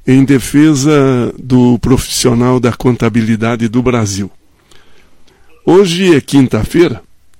em defesa do profissional da contabilidade do Brasil. Hoje é quinta-feira,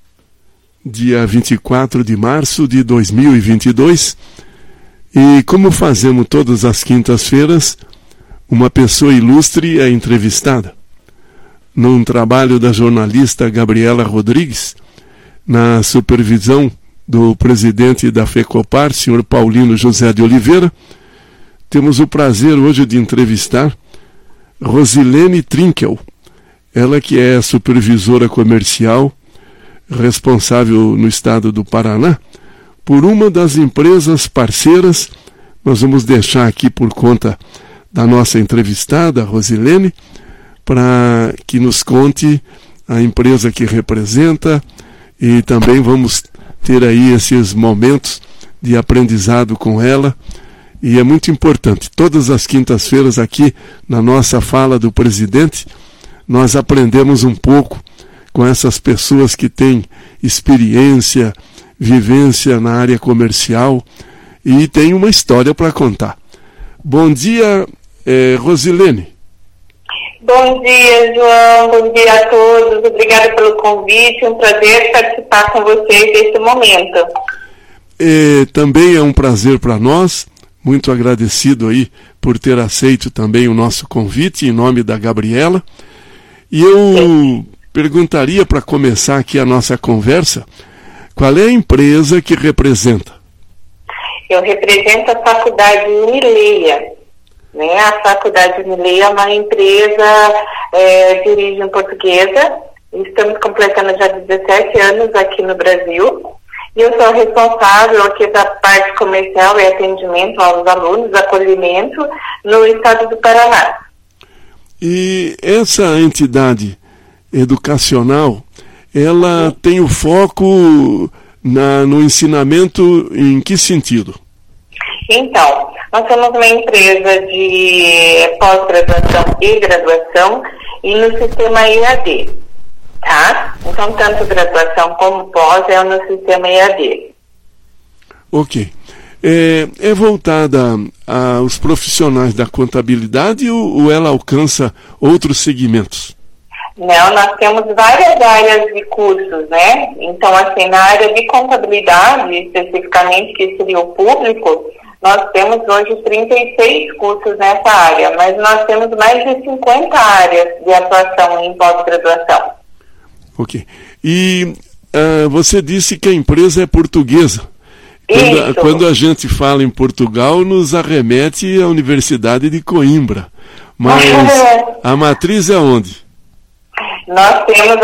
dia 24 de março de 2022, e como fazemos todas as quintas-feiras, uma pessoa ilustre é entrevistada. Num trabalho da jornalista Gabriela Rodrigues, na supervisão do presidente da FECOPAR, senhor Paulino José de Oliveira, temos o prazer hoje de entrevistar Rosilene Trinkel, ela que é supervisora comercial, responsável no estado do Paraná, por uma das empresas parceiras. Nós vamos deixar aqui por conta da nossa entrevistada, Rosilene, para que nos conte a empresa que representa, e também vamos ter aí esses momentos de aprendizado com ela. E é muito importante, todas as quintas-feiras aqui na nossa fala do presidente, nós aprendemos um pouco com essas pessoas que têm experiência, vivência na área comercial e têm uma história para contar. Bom dia, Rosilene. Bom dia, João. Bom dia a todos. Obrigada pelo convite. Um prazer participar com vocês nesse momento. Também é um prazer para nós. Muito agradecido aí por ter aceito também o nosso convite em nome da Gabriela. E eu perguntaria, para começar aqui a nossa conversa, qual é a empresa que representa? Eu represento a Faculdade Unileia. Né? A Faculdade Unileia é uma empresa de origem portuguesa. Estamos completando já 17 anos aqui no Brasil. E eu sou responsável aqui da parte comercial e atendimento aos alunos, acolhimento, no estado do Paraná. E essa entidade educacional, ela tem o foco no ensinamento em que sentido? Então, nós somos uma empresa de pós-graduação e graduação e no sistema EAD. Tá? Então, tanto graduação como pós é no sistema EAD. Ok. É voltada aos profissionais da contabilidade ou ela alcança outros segmentos? Não, nós temos várias áreas de cursos, né? Então, assim, na área de contabilidade, especificamente, que seria o público, nós temos hoje 36 cursos nessa área, mas nós temos mais de 50 áreas de atuação em pós-graduação. Ok. E você disse que a empresa é portuguesa. Quando a gente fala em Portugal, nos arremete à Universidade de Coimbra. Mas a matriz é onde? Nós temos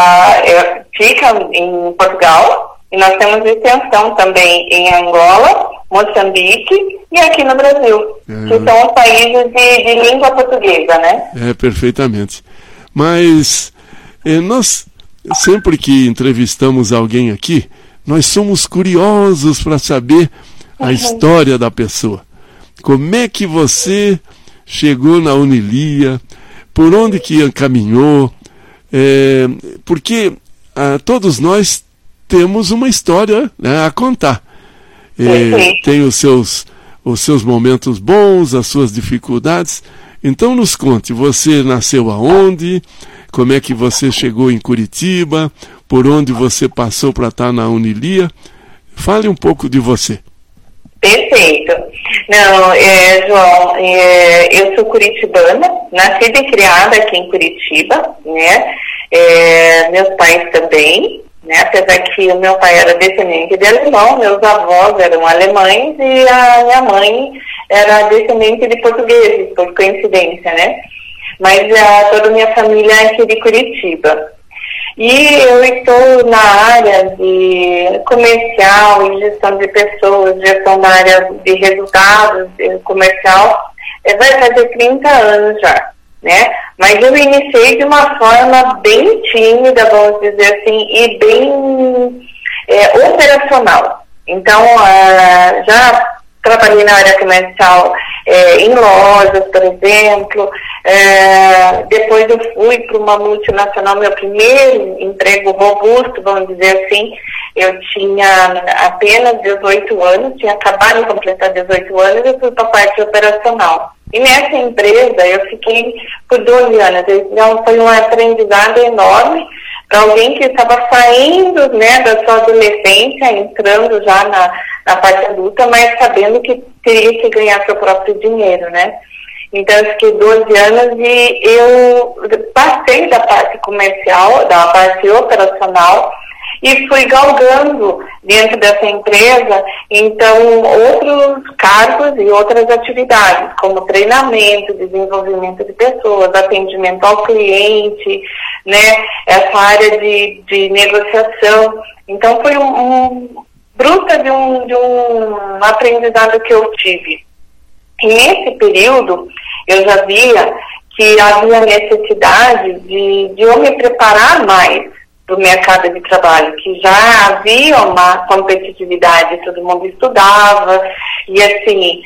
fica em Portugal e nós temos extensão também em Angola, Moçambique e aqui no Brasil, que são os países de língua portuguesa, né? Perfeitamente. Mas nós, sempre que entrevistamos alguém aqui, nós somos curiosos para saber a história da pessoa. Como é que você chegou na Unilia? Por onde que caminhou? Porque todos nós temos uma história, né, a contar. Tem os seus momentos bons, as suas dificuldades. Então nos conte, você nasceu aonde? Como é que você chegou em Curitiba? Por onde você passou para estar na Unilia? Fale um pouco de você. Perfeito. Não, João, eu sou curitibana, nascida e criada aqui em Curitiba, né? Meus pais também, né? Apesar que o meu pai era descendente de alemão, meus avós eram alemães e a minha mãe era descendente de portugueses, por coincidência, né? Mas toda a minha família é aqui de Curitiba. E eu estou na área de comercial e gestão de pessoas, gestão da área de resultados comercial, vai fazer 30 anos já, né? Mas eu iniciei de uma forma bem tímida, vamos dizer assim, e bem operacional. Então, já trabalhei na área comercial em lojas, por exemplo, Depois eu fui para uma multinacional, meu primeiro emprego robusto, vamos dizer assim. Eu tinha apenas 18 anos, tinha acabado de completar 18 anos, eu fui para a parte operacional. E nessa empresa eu fiquei por 12 anos. Então foi um aprendizado enorme para alguém que estava saindo, né, da sua adolescência, entrando já na parte adulta, mas sabendo que teria que ganhar seu próprio dinheiro, né? Então eu fiquei 12 anos e eu passei da parte comercial, da parte operacional, e fui galgando dentro dessa empresa, então, outros cargos e outras atividades, como treinamento, desenvolvimento de pessoas, atendimento ao cliente, né, essa área de negociação. Então, foi bruta de um aprendizado que eu tive. E nesse período, eu já via que havia necessidade de eu me preparar mais do mercado de trabalho, que já havia uma competitividade, todo mundo estudava, e assim,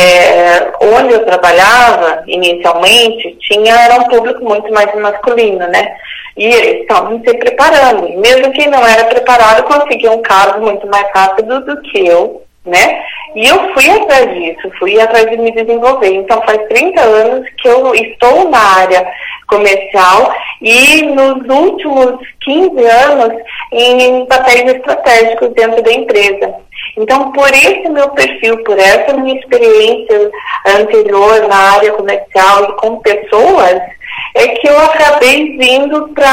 onde eu trabalhava inicialmente, era um público muito mais masculino, né? E eles estavam se preparando, e mesmo quem não era preparado conseguia um cargo muito mais rápido do que eu, né? E eu fui atrás disso, fui atrás de me desenvolver. Então faz 30 anos que eu estou na área comercial e nos últimos 15 anos em papéis estratégicos dentro da empresa. Então, por esse meu perfil, por essa minha experiência anterior na área comercial e com pessoas, é que eu acabei vindo para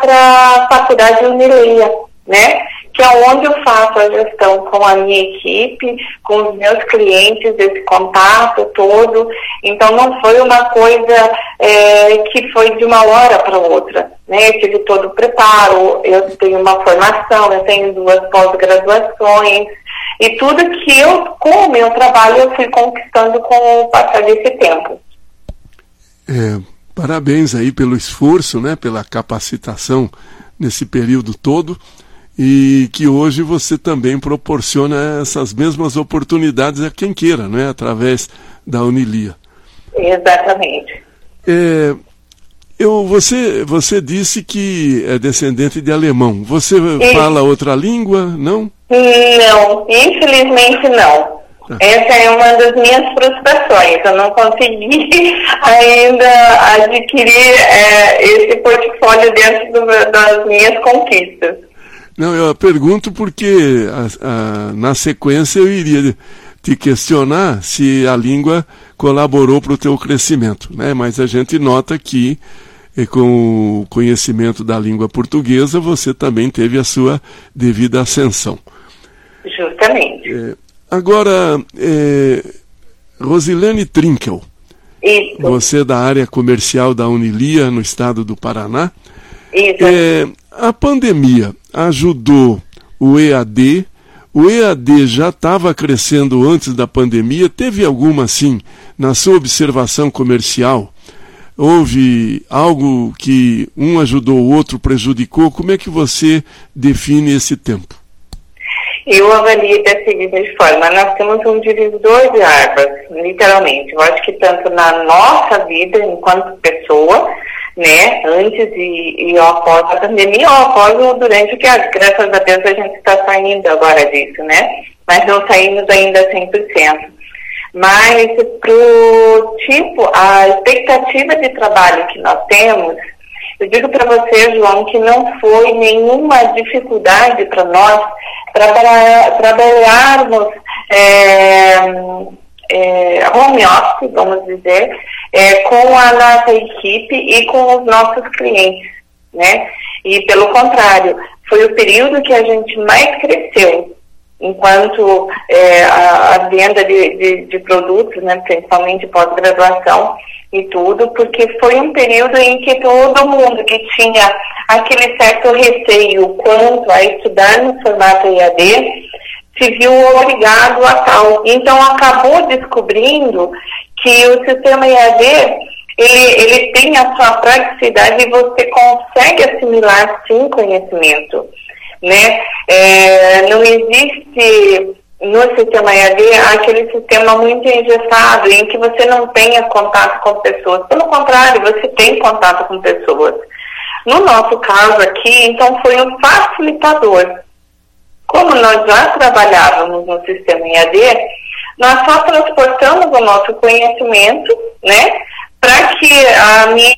a faculdade Unileia, né? Que é onde eu faço a gestão com a minha equipe, com os meus clientes, esse contato todo. Então, não foi uma coisa que foi de uma hora para outra, né? Eu tive todo o preparo, eu tenho uma formação, eu tenho 2 pós-graduações, e tudo que eu, com o meu trabalho, eu fui conquistando com o passar desse tempo. Parabéns aí pelo esforço, né? Pela capacitação nesse período todo. E que hoje você também proporciona essas mesmas oportunidades a quem queira, né? Através da Unilia. Exatamente. Você disse que é descendente de alemão. Você fala outra língua, não? Não, infelizmente não. Essa é uma das minhas frustrações. Eu não consegui ainda adquirir esse portfólio dentro das minhas conquistas. Não, eu pergunto porque na sequência eu iria te questionar se a língua colaborou para o teu crescimento, né? Mas a gente nota que com o conhecimento da língua portuguesa você também teve a sua devida ascensão. Justamente. Agora, Rosilene Trinkel, isso. Você é da área comercial da Unilia no estado do Paraná. Isso. A pandemia ajudou o EAD. O EAD já estava crescendo antes da pandemia. Teve alguma, assim, na sua observação comercial? Houve algo que um ajudou, o outro prejudicou? Como é que você define esse tempo? Eu avalio da seguinte forma: nós temos um divisor de águas, literalmente. Eu acho que tanto na nossa vida, enquanto pessoa, né, antes e após a pandemia, ou após ou durante, que graças a Deus a gente está saindo agora disso, né? Mas não saímos ainda 100%. Mas a expectativa de trabalho que nós temos, eu digo para você, João, que não foi nenhuma dificuldade para nós trabalharmos home office, vamos dizer, com a nossa equipe e com os nossos clientes, né? E pelo contrário, foi o período que a gente mais cresceu, enquanto a venda de produtos, né, principalmente pós-graduação e tudo, porque foi um período em que todo mundo que tinha aquele certo receio quanto a estudar no formato EAD se viu obrigado a tal. Então acabou descobrindo que o sistema EAD ele tem a sua praticidade e você consegue assimilar sim conhecimento, né? Não existe no sistema EAD, aquele sistema muito engessado, em que você não tenha contato com pessoas. Pelo contrário, você tem contato com pessoas. No nosso caso aqui, então, foi um facilitador. Como nós já trabalhávamos no sistema EAD, nós só transportamos o nosso conhecimento, né, para que a minha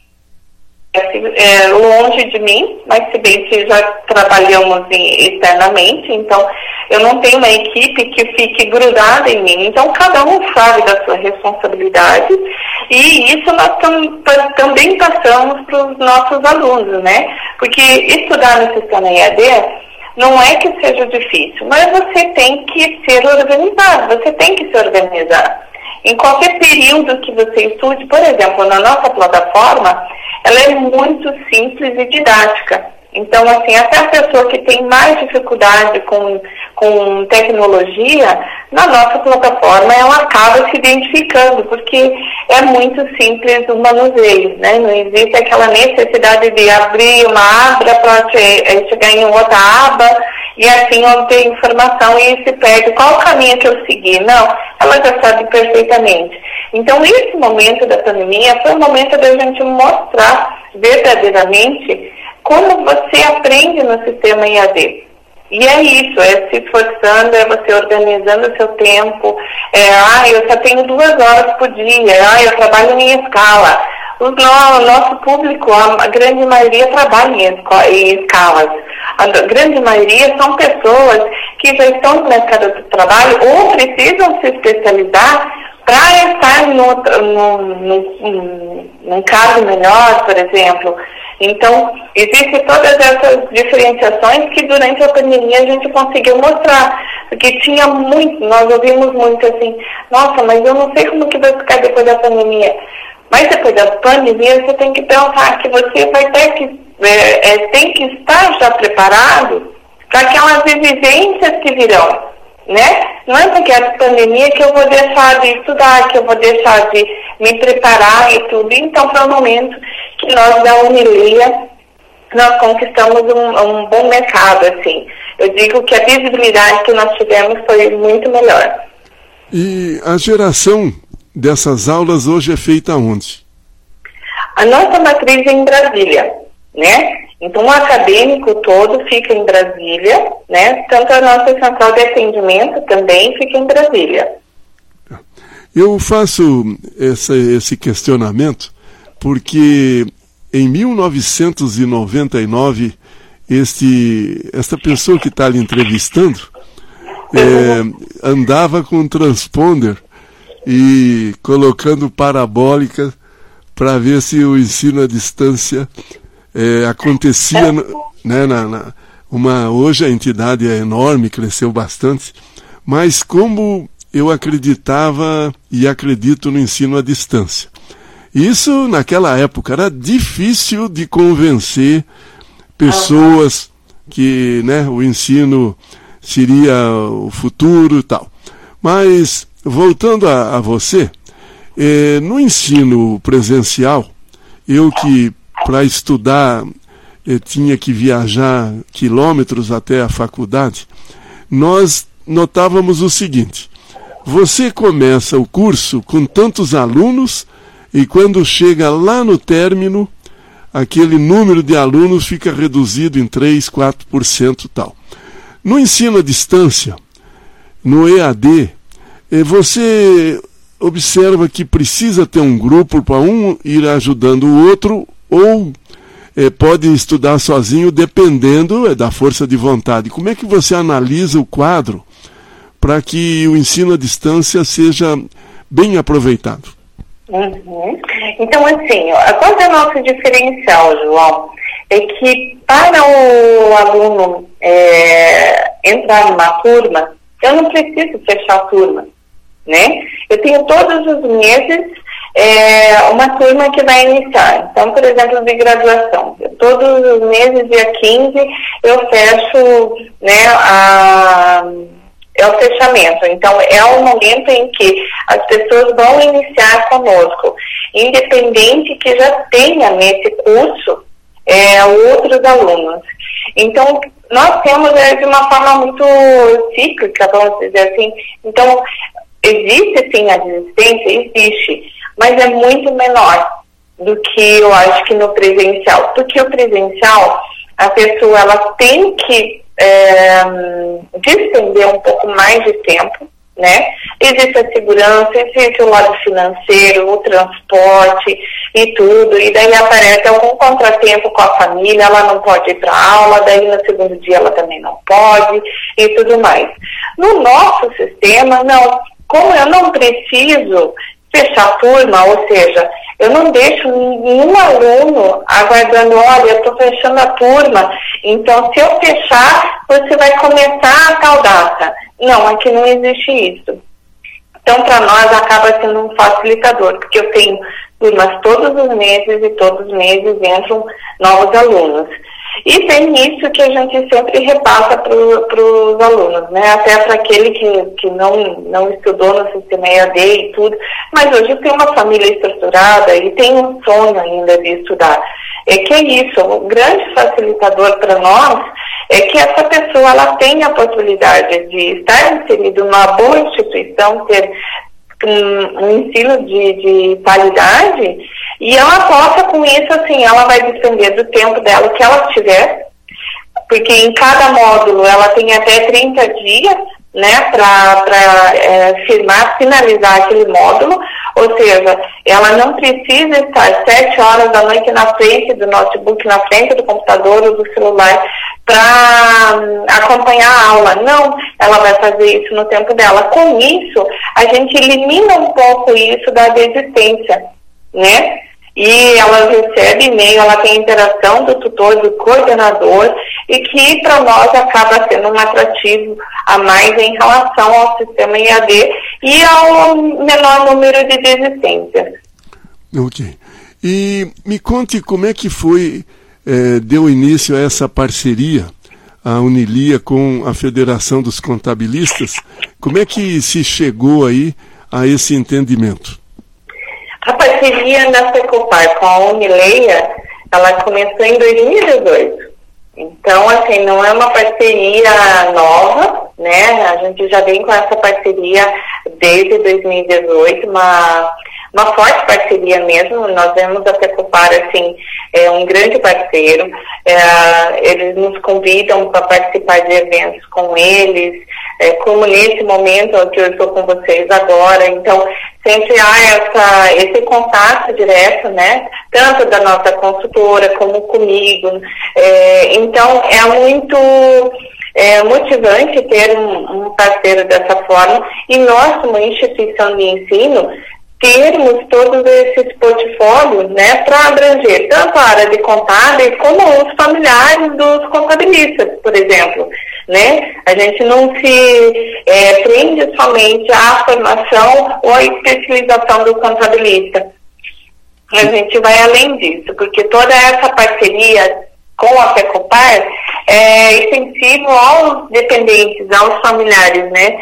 longe de mim, mas se bem que já trabalhamos externamente, então eu não tenho uma equipe que fique grudada em mim, então cada um sabe da sua responsabilidade, e isso nós também passamos para os nossos alunos, né? Porque estudar no sistema EAD não é que seja difícil, mas você tem que ser organizado, você tem que se organizar. Em qualquer período que você estude, por exemplo, na nossa plataforma, ela é muito simples e didática. Então, assim, até a pessoa que tem mais dificuldade com tecnologia, na nossa plataforma ela acaba se identificando, porque é muito simples o manuseio, né? Não existe aquela necessidade de abrir uma aba para chegar em outra aba e assim obter informação e se perde qual o caminho que eu segui. Não, ela já sabe perfeitamente. Então, esse momento da pandemia foi o momento da gente mostrar verdadeiramente como você aprende no sistema EAD. E é isso, é se esforçando, é você organizando o seu tempo. Eu só tenho 2 horas por dia, eu trabalho em escala. O nosso público, a grande maioria trabalha em escalas. A grande maioria são pessoas que já estão no mercado do trabalho ou precisam se especializar para estar num cargo melhor, por exemplo. Então, existem todas essas diferenciações que durante a pandemia a gente conseguiu mostrar. Porque tinha muito, nós ouvimos muito assim, nossa, mas eu não sei como que vai ficar depois da pandemia. Mas depois da pandemia você tem que pensar que você vai ter que, tem que estar já preparado para aquelas exigências que virão. Né? Não é porque é a pandemia que eu vou deixar de estudar, que eu vou deixar de me preparar e tudo. Então, foi um momento que nós, da Unilia, nós conquistamos um bom mercado, assim. Eu digo que a visibilidade que nós tivemos foi muito melhor. E a geração dessas aulas hoje é feita onde? A nossa matriz é em Brasília, né? Então, o acadêmico todo fica em Brasília, né? Tanto a nossa central de atendimento também fica em Brasília. Eu faço esse questionamento porque em 1999, esta pessoa que está lhe entrevistando andava com um transponder e colocando parabólica para ver se o ensino à distância acontecia, né, hoje a entidade é enorme, cresceu bastante, mas como eu acreditava e acredito no ensino à distância. Isso, naquela época, era difícil de convencer pessoas que, né, o ensino seria o futuro e tal. Mas, voltando a você, no ensino presencial, eu que para estudar tinha que viajar quilômetros até a faculdade, nós notávamos o seguinte: você começa o curso com tantos alunos e quando chega lá no término, aquele número de alunos fica reduzido em 3, 4% tal. No ensino à distância, no EAD, você observa que precisa ter um grupo para um ir ajudando o outro, ou pode estudar sozinho, dependendo da força de vontade. Como é que você analisa o quadro para que o ensino à distância seja bem aproveitado? Uhum. Então, assim, qual é o nosso diferencial, João? É que para o aluno entrar numa turma, eu não preciso fechar a turma, né? Eu tenho todos os meses uma turma que vai iniciar. Então, por exemplo, de graduação. Todos os meses, dia 15, eu fecho, né, o fechamento. Então, é o momento em que as pessoas vão iniciar conosco, independente que já tenha nesse curso outros alunos. Então, nós temos de uma forma muito cíclica, vamos dizer assim. Então, existe sim a desistência, existe, mas é muito menor do que eu acho que no presencial. Porque o presencial, a pessoa ela tem que despender um pouco mais de tempo, né? Existe a segurança, existe o lado financeiro, o transporte e tudo, e daí aparece algum contratempo com a família, ela não pode ir para aula, daí no segundo dia ela também não pode e tudo mais. No nosso sistema, não. Como eu não preciso fechar a turma, ou seja, eu não deixo nenhum aluno aguardando, olha, eu estou fechando a turma, então se eu fechar, você vai começar a tal data. Não, aqui não existe isso. Então, para nós, acaba sendo um facilitador, porque eu tenho turmas todos os meses e todos os meses entram novos alunos. E tem isso que a gente sempre repassa para os alunos, né? Até para aquele que não estudou no sistema EAD e tudo, mas hoje tem uma família estruturada e tem um sonho ainda de estudar. É que é isso, o grande facilitador para nós é que essa pessoa ela tem a oportunidade de estar inserido numa boa instituição, ter um ensino de qualidade, e ela possa com isso, assim, ela vai depender do tempo dela que ela tiver, porque em cada módulo ela tem até 30 dias, né, para finalizar aquele módulo, ou seja, ela não precisa estar 7 horas da noite na frente do notebook, na frente do computador ou do celular para acompanhar a aula. Não, ela vai fazer isso no tempo dela. Com isso, a gente elimina um pouco isso da desistência, né? E ela recebe e-mail, ela tem interação do tutor, do coordenador, e que para nós acaba sendo um atrativo a mais em relação ao sistema EAD e ao menor número de desistências. Ok. E me conte como é que foi, deu início a essa parceria, a Unilia com a Federação dos Contabilistas. Como é que se chegou aí a esse entendimento? A parceria da Secopar com a Unileia, ela começou em 2018. Então, assim, não é uma parceria nova, né? A gente já vem com essa parceria desde 2018, uma forte parceria mesmo. Nós vemos a Secopar, assim, um grande parceiro. Eles nos convidam para participar de eventos com eles, como nesse momento que eu estou com vocês agora. Então, sempre há esse contato direto, né? Tanto da nossa consultora como comigo. Então, é muito motivante ter um parceiro dessa forma. E nós, como instituição de ensino, termos todos esses portfólios, né, para abranger tanto a área de contábeis como os familiares dos contabilistas, por exemplo, né? A gente não se prende somente à formação ou à especialização do contabilista. A gente vai além disso, porque toda essa parceria com a Secopar é extensivo aos dependentes, aos familiares, né,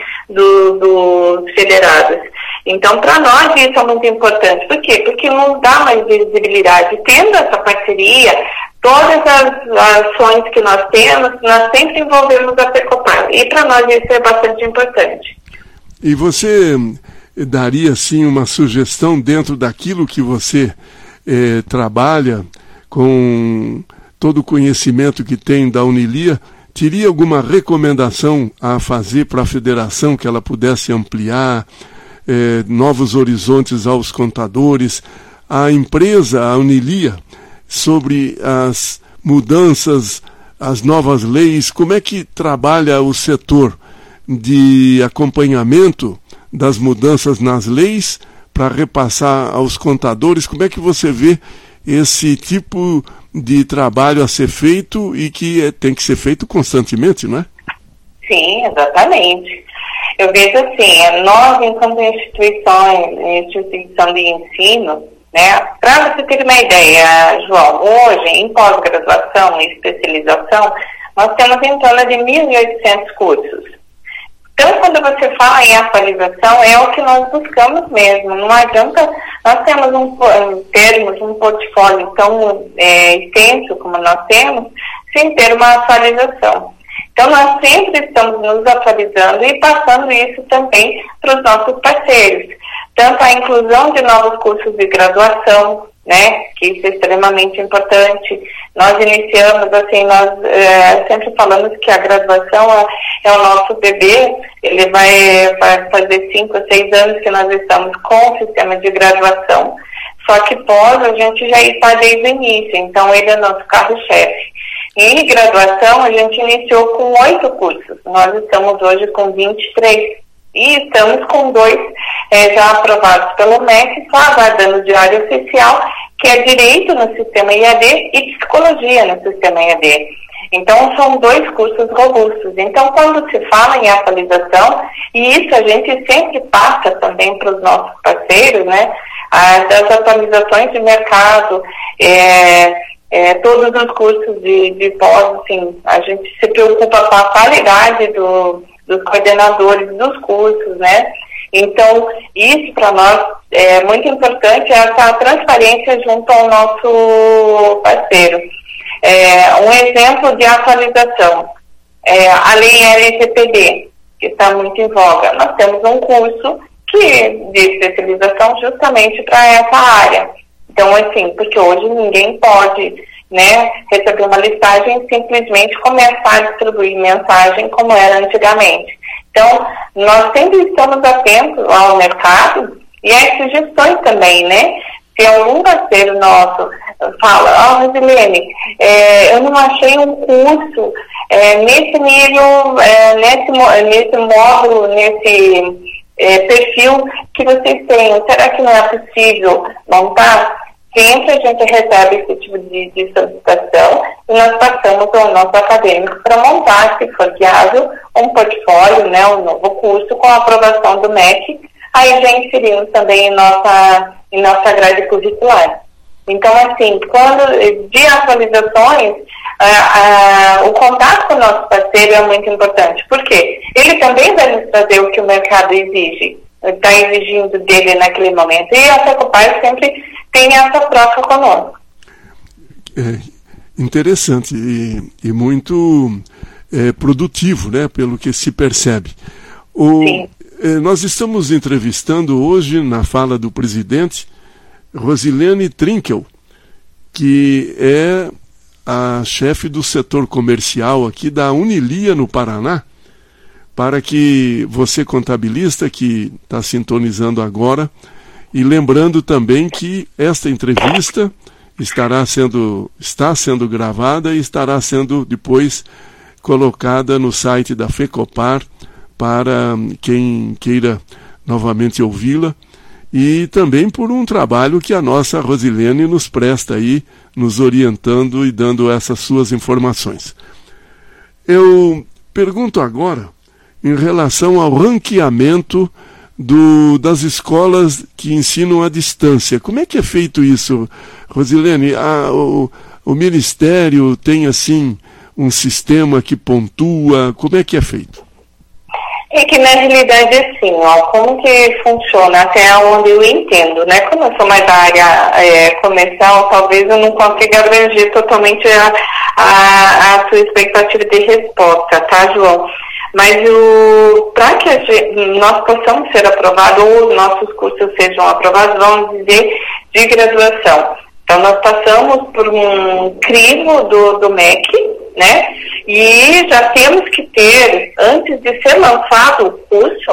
dos federados. Então, para nós isso é muito importante. Por quê? Porque nos dá mais visibilidade. Tendo essa parceria, todas as ações que nós temos, nós sempre envolvemos a Secopar. E para nós isso é bastante importante. E você daria, assim, uma sugestão dentro daquilo que você trabalha, com todo o conhecimento que tem da Unilia, teria alguma recomendação a fazer para a federação que ela pudesse ampliar, novos horizontes aos contadores, a empresa, a Unilia, sobre as mudanças, as novas leis? Como é que trabalha o setor de acompanhamento das mudanças nas leis para repassar aos contadores? Como é que você vê esse tipo de trabalho a ser feito e que tem que ser feito constantemente, não é? Sim, exatamente. Eu vejo assim, nós, enquanto instituição de ensino, né, para você ter uma ideia, João, hoje, em pós-graduação e especialização, nós temos em torno de 1.800 cursos. Então, quando você fala em atualização, é o que nós buscamos mesmo. Não adianta nós termos um portfólio tão extenso como nós temos, sem ter uma atualização. Então, nós sempre estamos nos atualizando e passando isso também para os nossos parceiros. Tanto a inclusão de novos cursos de graduação, né, que isso é extremamente importante. Nós iniciamos, assim, nós sempre falamos que a graduação é o nosso bebê, ele vai fazer 5 ou 6 anos que nós estamos com o sistema de graduação, só que pós a gente já está desde o início, então ele é o nosso carro-chefe. Em graduação, a gente iniciou com 8 cursos, nós estamos hoje com 23. E estamos com 2 já aprovados pelo MEC, só aguardando o diário oficial, que é Direito no Sistema IAD e Psicologia no Sistema IAD. Então, são 2 cursos robustos. Então, quando se fala em atualização, e isso a gente sempre passa também para os nossos parceiros, né, das atualizações de mercado, todos os cursos de pós, assim, a gente se preocupa com a qualidade dos coordenadores dos cursos, né? Então, isso para nós é muito importante, essa transparência junto ao nosso parceiro. Um exemplo de atualização, a lei LGPD, que está muito em voga. Nós temos um curso de especialização justamente para essa área. Então, assim, porque hoje ninguém pode, né, receber uma listagem e simplesmente começar a distribuir mensagem como era antigamente. Então, nós sempre estamos atentos ao mercado e às sugestões também, né? Se algum parceiro nosso fala, Rosilene, eu não achei um curso nesse nível, nesse módulo, nesse perfil que vocês têm, será que não é possível montar? Sempre a gente recebe esse tipo de solicitação e nós passamos ao nosso acadêmico para montar, se for viável, um portfólio, né, um novo curso com a aprovação do MEC, aí já inserimos também em nossa grade curricular. Então, assim, quando de atualizações, o contato com o nosso parceiro é muito importante, porque ele também vai nos trazer o que o mercado exige, está exigindo dele naquele momento, e a Secopar sempre tem essa troca conosco. Interessante e muito produtivo, né, pelo que se percebe. Nós estamos entrevistando hoje, na fala do presidente, Rosilene Trinkel, que é a chefe do setor comercial aqui da Unilia, no Paraná, para que você, contabilista, que está sintonizando agora, e lembrando também que esta entrevista está sendo gravada e estará sendo depois colocada no site da FECOPAR para quem queira novamente ouvi-la, e também por um trabalho que a nossa Rosilene nos presta aí, nos orientando e dando essas suas informações. Eu pergunto agora em relação ao ranqueamento das escolas que ensinam à distância. Como é que é feito isso, Rosilene? O Ministério tem, assim, um sistema que pontua? Como é que é feito? É que, na realidade, assim, como que funciona, até onde eu entendo, né? Como eu sou mais da área comercial, talvez eu não consiga abranger totalmente a sua expectativa de resposta, tá, João? Mas para que nós possamos ser aprovados, ou os nossos cursos sejam aprovados, vamos dizer, de graduação. Então, nós passamos por um crivo do MEC, né? E já temos que ter, antes de ser lançado o curso,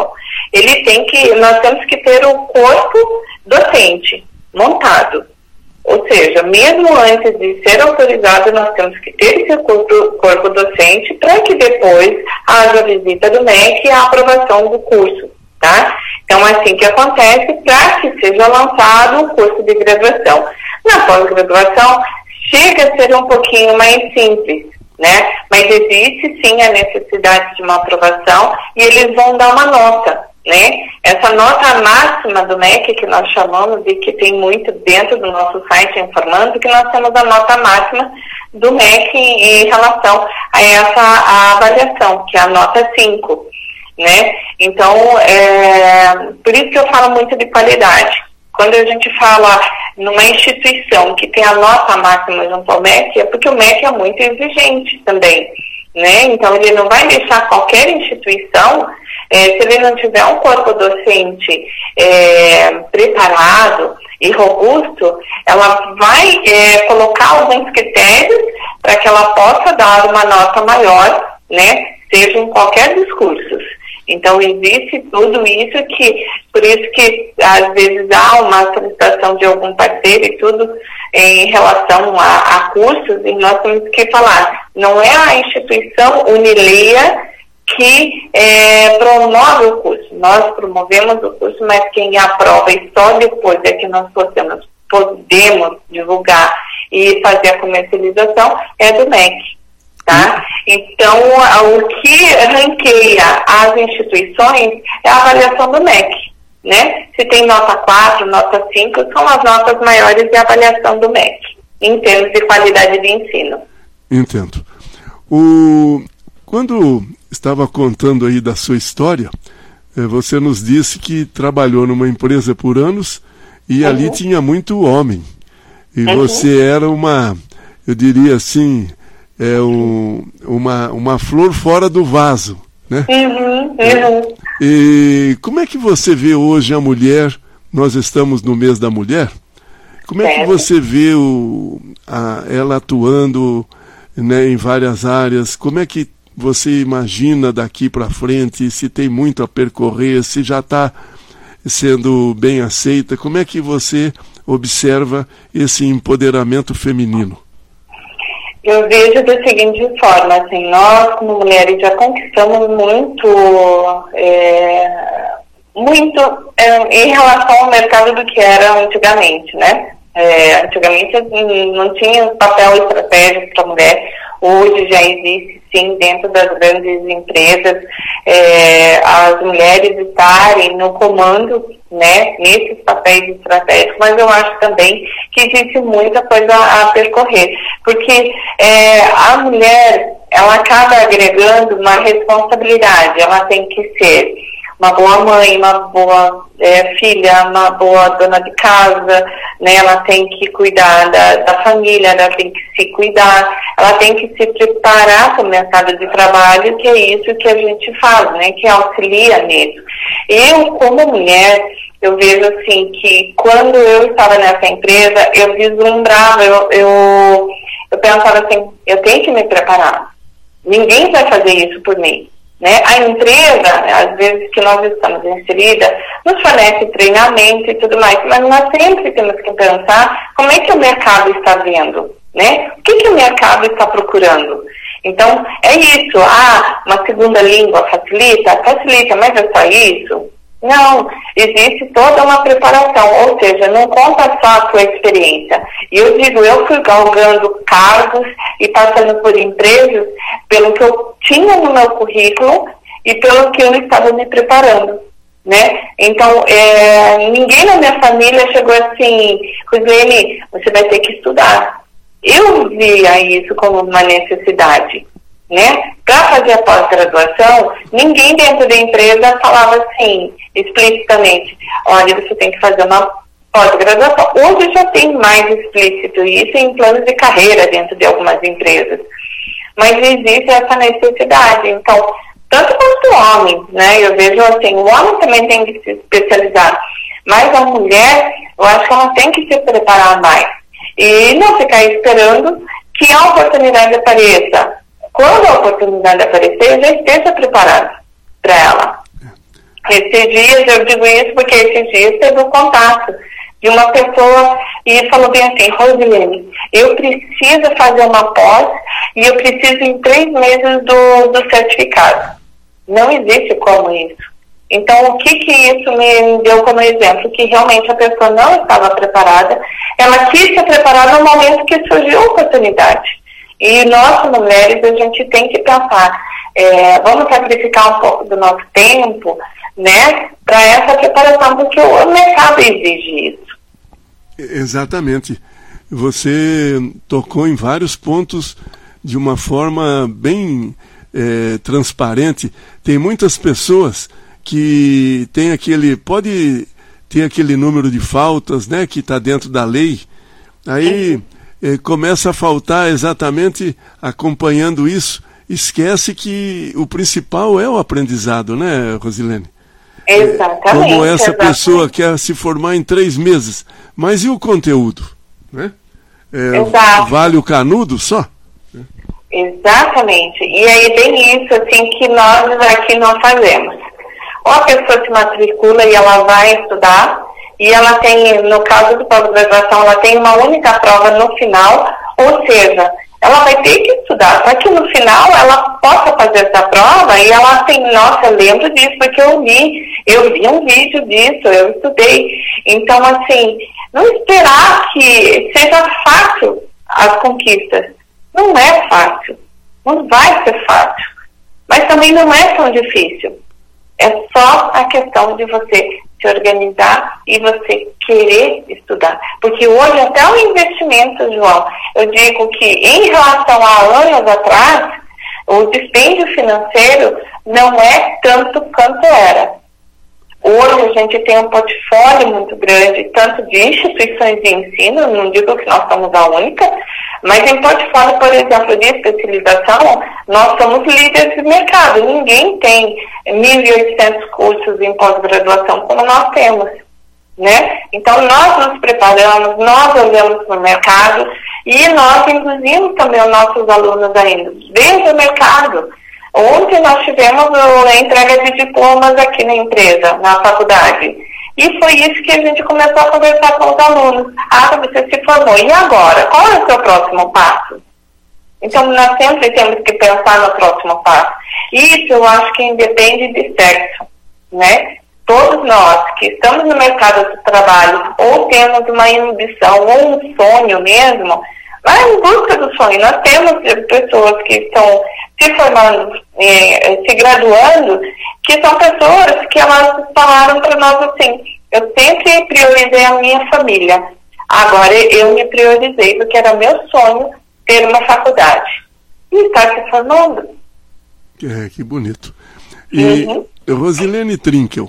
nós temos que ter o corpo docente montado. Ou seja, mesmo antes de ser autorizado, nós temos que ter esse corpo docente para que depois haja a visita do MEC e a aprovação do curso, tá? Então, é assim que acontece para que seja lançado o curso de graduação. Na pós-graduação, chega a ser um pouquinho mais simples, né? Mas existe sim a necessidade de uma aprovação e eles vão dar uma nota, né? Essa nota máxima do MEC, que nós chamamos e que tem muito dentro do nosso site informando, que nós temos a nota máxima do MEC em relação a essa avaliação, que é a nota 5, né? Então, por isso que eu falo muito de qualidade. quando a gente fala numa instituição que tem a nota máxima junto ao MEC, é porque o MEC é muito exigente também, né? Então, ele não vai deixar qualquer instituição, se ele não tiver um corpo docente preparado e robusto, ela vai colocar alguns critérios para que ela possa dar uma nota maior, né? Seja em qualquer discurso. Então, existe tudo isso por isso que às vezes há uma solicitação de algum parceiro e tudo em relação a cursos, e nós temos que falar, não é a instituição Unileia que promove o curso. Nós promovemos o curso, mas quem aprova e só depois é que nós podemos divulgar e fazer a comercialização é do MEC. Tá? Então, o que ranqueia as instituições é a avaliação do MEC, né? Se tem nota 4, nota 5, são as notas maiores de avaliação do MEC, em termos de qualidade de ensino. Entendo. Quando estava contando aí da sua história, você nos disse que trabalhou numa empresa por anos e ali tinha muito homem. E você era eu diria assim, uma flor fora do vaso, né? E como é que você vê hoje a mulher? Nós estamos no mês da mulher. Como é que você vê ela atuando, né, em várias áreas? Como é que você imagina daqui para frente? Se tem muito a percorrer, se já está sendo bem aceita? Como é que você observa esse empoderamento feminino? Eu vejo da seguinte forma, assim, nós como mulheres já conquistamos muito em relação ao mercado do que era antigamente, né? Antigamente não tinha papel estratégico para a mulher, hoje já existe sim dentro das grandes empresas as mulheres estarem no comando, né, nesses papéis estratégicos, mas eu acho também que existe muita coisa a percorrer, porque a mulher, ela acaba agregando uma responsabilidade, ela tem que ser uma boa mãe, uma boa filha, uma boa dona de casa, né? Ela tem que cuidar da família, ela tem que se cuidar, ela tem que se preparar para o mercado de trabalho, que é isso que a gente faz, né? Que auxilia nisso. Eu, como mulher, eu vejo assim que quando eu estava nessa empresa, eu vislumbrava, eu pensava assim, eu tenho que me preparar. Ninguém vai fazer isso por mim. Né? A empresa, às vezes que nós estamos inseridas, nos fornece treinamento e tudo mais, mas nós sempre temos que pensar como é que o mercado está vendo, né? O que o mercado está procurando? Então, é isso, uma segunda língua facilita, mas é só isso? Não, existe toda uma preparação, ou seja, não conta só a sua experiência. E eu digo, eu fui galgando cargos e passando por empresas pelo que eu tinha no meu currículo e pelo que eu estava me preparando, né? Então, ninguém na minha família chegou assim, Rosilene, você vai ter que estudar. Eu via isso como uma necessidade, né? Para fazer a pós-graduação, ninguém dentro da empresa falava assim, explicitamente, olha, você tem que fazer uma pós-graduação. Hoje já tem mais explícito isso em planos de carreira dentro de algumas empresas. Mas existe essa necessidade. Então, tanto quanto o homem, né? Eu vejo assim, o homem também tem que se especializar. Mas a mulher, eu acho que ela tem que se preparar mais. E não ficar esperando que a oportunidade apareça. Quando a oportunidade aparecer, já esteja preparado para ela. Esses dias, eu digo isso porque esses dias teve um contato de uma pessoa e falou bem assim, Rosilene, eu preciso fazer uma pós e eu preciso em 3 meses do certificado. Não existe como isso. Então, o que isso me deu como exemplo? Que realmente a pessoa não estava preparada, ela quis se preparar no momento que surgiu a oportunidade. E nós, mulheres, a gente tem que pensar, vamos sacrificar um pouco do nosso tempo, né, para essa preparação, porque o mercado exige isso. Exatamente. Você tocou em vários pontos de uma forma bem transparente. Tem muitas pessoas que têm pode tem aquele número de faltas, né, que está dentro da lei, aí começa a faltar exatamente acompanhando isso, esquece que o principal é o aprendizado, né, Rosilene? Exatamente. Como essa pessoa quer se formar em 3 meses, mas e o conteúdo? Né? Vale o canudo só? Exatamente. E aí bem isso assim, que nós aqui não fazemos. Ou a pessoa se matricula e ela vai estudar, e ela tem, no caso do pós-graduação, ela tem uma única prova no final, ou seja, ela vai ter que estudar, para que no final ela possa fazer essa prova e ela tem, nossa, eu lembro disso, porque eu vi um vídeo disso, eu estudei. Então, assim, não esperar que seja fácil as conquistas. Não é fácil, não vai ser fácil, mas também não é tão difícil. É só a questão de você se organizar e você querer estudar. Porque hoje até o investimento, João, eu digo que em relação a anos atrás, o dispêndio financeiro não é tanto quanto era. Hoje a gente tem um portfólio muito grande, tanto de instituições de ensino, não digo que nós somos a única, mas em portfólio, por exemplo, de especialização, nós somos líderes de mercado. Ninguém tem 1.800 cursos em pós-graduação como nós temos, né? Então, nós nos preparamos, nós olhamos para o mercado e nós induzimos também os nossos alunos ainda dentro do mercado. Ontem nós tivemos a entrega de diplomas aqui na empresa, na faculdade. E foi isso que a gente começou a conversar com os alunos. Ah, você se formou. E agora? Qual é o seu próximo passo? Então, nós sempre temos que pensar no próximo passo. Isso eu acho que independe de sexo, né? Todos nós que estamos no mercado do trabalho ou temos uma ambição ou um sonho mesmo, vai em busca do sonho. Nós temos pessoas que estão se formando, se graduando, que são pessoas que elas falaram para nós assim, eu sempre priorizei a minha família, agora eu me priorizei, porque era meu sonho ter uma faculdade. E está se formando. Que bonito. E Rosilene Trinkel,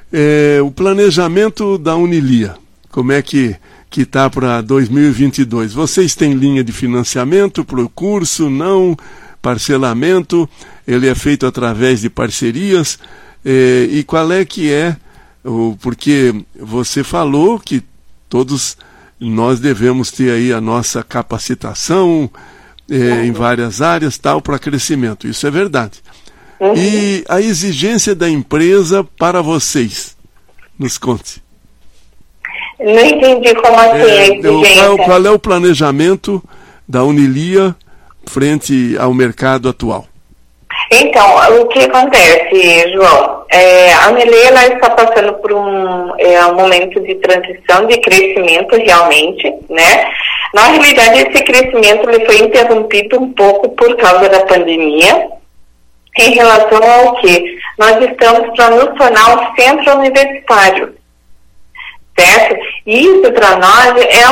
o planejamento da Unilia, como é que está para 2022? Vocês têm linha de financiamento para o curso? Não? Parcelamento? Ele é feito através de parcerias? E qual é que é? Porque você falou que todos nós devemos ter aí a nossa capacitação em várias áreas, tal, para crescimento. Isso é verdade. E a exigência da empresa para vocês? Nos conte. Não entendi como assim a exigência. Qual é o planejamento da Unilia frente ao mercado atual? Então, o que acontece, João? A Unilia ela está passando por um momento de transição, de crescimento realmente, né? Na realidade, esse crescimento ele foi interrompido um pouco por causa da pandemia, em relação ao que nós estamos para nos tornar um centro universitário, certo? E isso para nós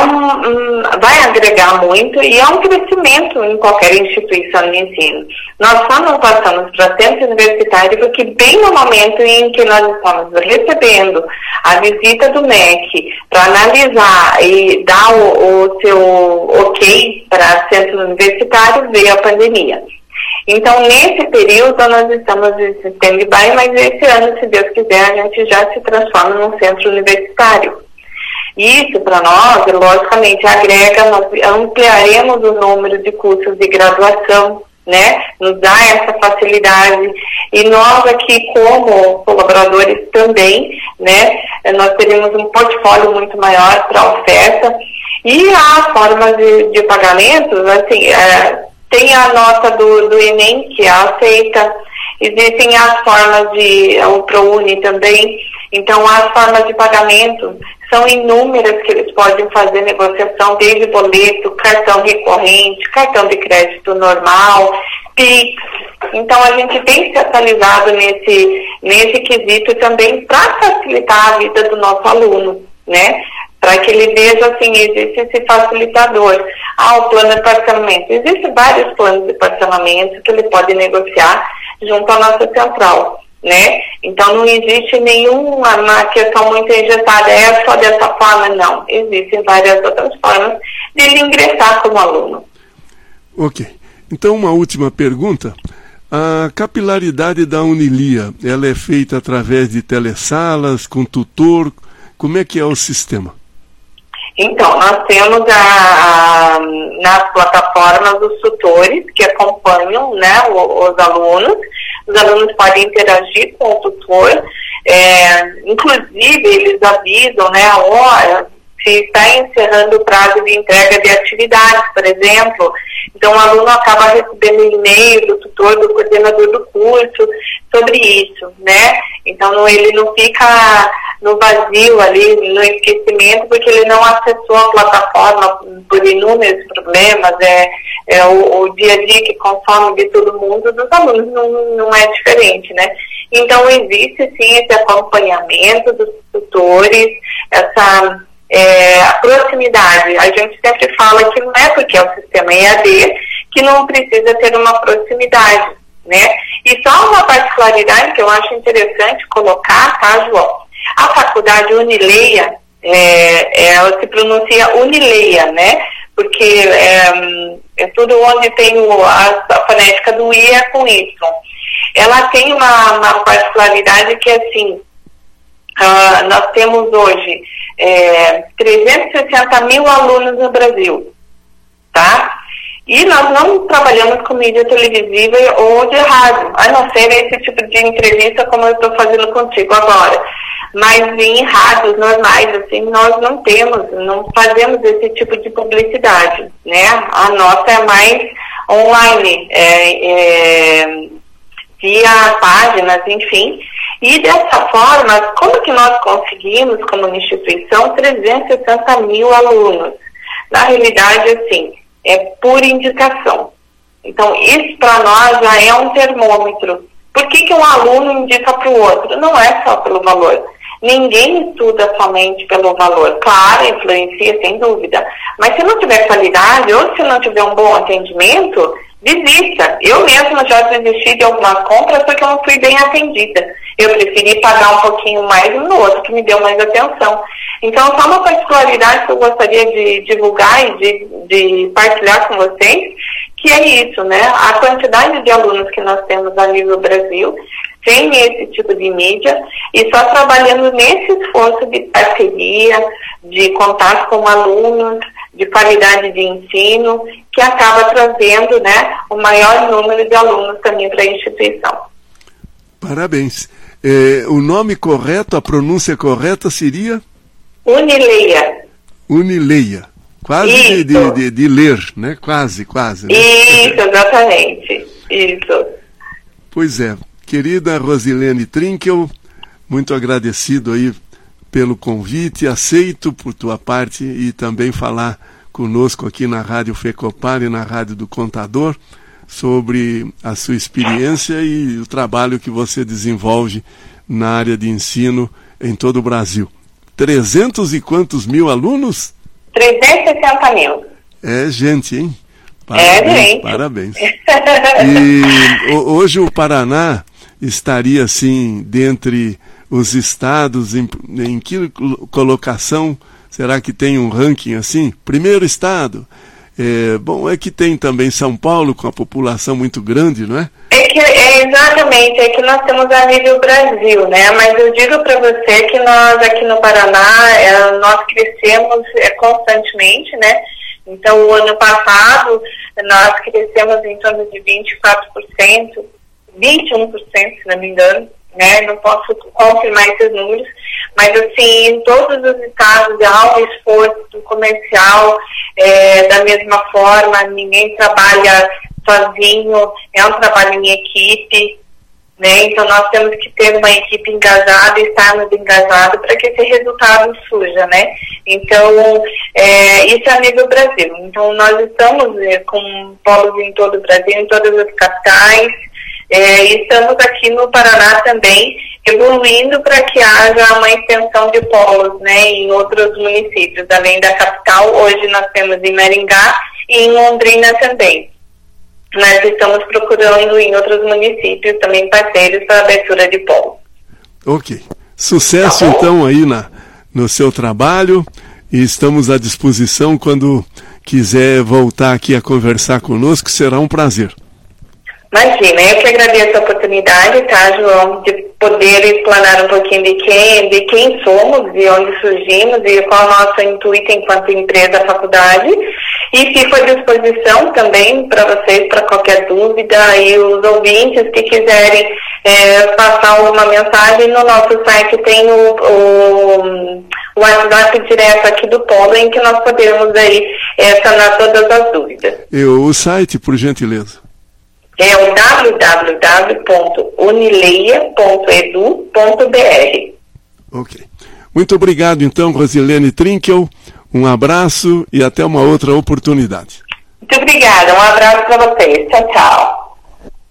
vai agregar muito e é um crescimento em qualquer instituição de ensino. Nós só não passamos para centro universitário porque bem no momento em que nós estamos recebendo a visita do MEC para analisar e dar o seu ok para centro universitário, veio a pandemia. Então, nesse período, nós estamos em stand-by, mas esse ano, se Deus quiser, a gente já se transforma num centro universitário. Isso, para nós, logicamente, agrega, nós ampliaremos o número de cursos de graduação, né? Nos dá essa facilidade. E nós aqui, como colaboradores também, né? Nós teremos um portfólio muito maior para oferta. E a forma de pagamento, assim, tem a nota do Enem, que é aceita, existem as formas o ProUni também, então as formas de pagamento são inúmeras que eles podem fazer negociação, desde boleto, cartão recorrente, cartão de crédito normal, PIX. Então a gente tem se atualizado nesse quesito também para facilitar a vida do nosso aluno, né? Para que ele veja, assim, existe esse facilitador. O plano de parcelamento. Existem vários planos de parcelamento que ele pode negociar junto à nossa central, né? Então não existe nenhuma questão muito engessada, é só dessa forma, não. Existem várias outras formas de ele ingressar como aluno. Ok. Então, uma última pergunta. A capilaridade da Unilia, ela é feita através de telesalas, com tutor? Como é que é o sistema? Então, nós temos nas plataformas os tutores que acompanham, né, os alunos. Os alunos podem interagir com o tutor, inclusive eles avisam, né, se está encerrando o prazo de entrega de atividades, por exemplo. Então, o aluno acaba recebendo e-mail do tutor, do coordenador do curso, sobre isso, né? Então, ele não fica no vazio ali, no esquecimento, porque ele não acessou a plataforma por inúmeros problemas, o dia a dia que consome de todo mundo, dos alunos não é diferente, né? Então, existe sim esse acompanhamento dos tutores, essa a proximidade. A gente sempre fala que não é porque é o sistema EAD que não precisa ter uma proximidade, né? E só uma particularidade que eu acho interessante colocar, tá, João? A faculdade Unileia, ela se pronuncia Unileia, né? Porque é tudo onde tem a fonética do I é com Y. Ela tem uma particularidade que é assim, nós temos hoje 360 mil alunos no Brasil, tá? E nós não trabalhamos com mídia televisiva ou de rádio, a não ser esse tipo de entrevista como eu estou fazendo contigo agora. Mas em rádios normais, assim, nós não fazemos esse tipo de publicidade, né? A nossa é mais online, via páginas, enfim. E dessa forma, como que nós conseguimos, como instituição, 360 mil alunos? Na realidade, assim, é por indicação. Então, isso para nós já é um termômetro. Por que um aluno indica para o outro? Não é só pelo valor. Ninguém estuda somente pelo valor. Claro, influencia, sem dúvida. Mas se não tiver qualidade, ou se não tiver um bom atendimento, desista. Eu mesma já desisti de algumas compras porque eu não fui bem atendida. Eu preferi pagar um pouquinho mais no outro, que me deu mais atenção. Então, só uma particularidade que eu gostaria de divulgar e de partilhar com vocês, que é isso, né? A quantidade de alunos que nós temos a nível Brasil, sem esse tipo de mídia, e só trabalhando nesse esforço de parceria, de contato com alunos, de qualidade de ensino, que acaba trazendo, né, o maior número de alunos também para a instituição. Parabéns. O nome correto, a pronúncia correta seria? Unileia. Unileia. Quase de ler, né? Quase. Né? Isso, exatamente. Isso. Pois é. Querida Rosilene Trinkel, muito agradecido aí pelo convite, aceito por tua parte e também falar conosco aqui na Rádio Fecopar e na Rádio do Contador sobre a sua experiência e o trabalho que você desenvolve na área de ensino em todo o Brasil. 300 e quantos mil alunos? 360 mil. É gente, hein? Gente. Parabéns. E hoje o Paraná estaria, assim, dentre os estados, em que colocação? Será que tem um ranking assim? Primeiro estado? É que tem também São Paulo, com a população muito grande, não é? Exatamente, é que nós temos a nível Brasil, né? Mas eu digo para você que nós aqui no Paraná, nós crescemos constantemente, né? Então, o ano passado, nós crescemos em torno de 24%, 21%, se não me engano, né? Não posso confirmar esses números, mas assim, em todos os estados há um esforço comercial, da mesma forma, ninguém trabalha sozinho, é um trabalho em equipe, né? Então nós temos que ter uma equipe engajada e estarmos engajados para que esse resultado surja, né? Então, isso é a nível Brasil. Então nós estamos com polos em todo o Brasil, em todas as capitais, e estamos aqui no Paraná também evoluindo para que haja uma extensão de polos, né, em outros municípios, além da capital. Hoje nós temos em Maringá e em Londrina também. Nós estamos procurando em outros municípios também parceiros para abertura de polo. Ok. Sucesso então aí no seu trabalho, e estamos à disposição quando quiser voltar aqui a conversar conosco, será um prazer. Imagina, eu que agradeço a oportunidade, tá, João, de poder explanar um pouquinho de quem somos, de onde surgimos e qual é o nosso intuito enquanto empresa, faculdade. E fico à disposição também para vocês, para qualquer dúvida, e os ouvintes que quiserem passar alguma mensagem, no nosso site tem o WhatsApp direto aqui do Polo, em que nós podemos aí sanar todas as dúvidas. E o site, por gentileza? É o www.unileia.edu.br. Ok. Muito obrigado, então, Rosilene Trinkel. Um abraço e até uma outra oportunidade. Muito obrigada. Um abraço para vocês. Tchau, tchau.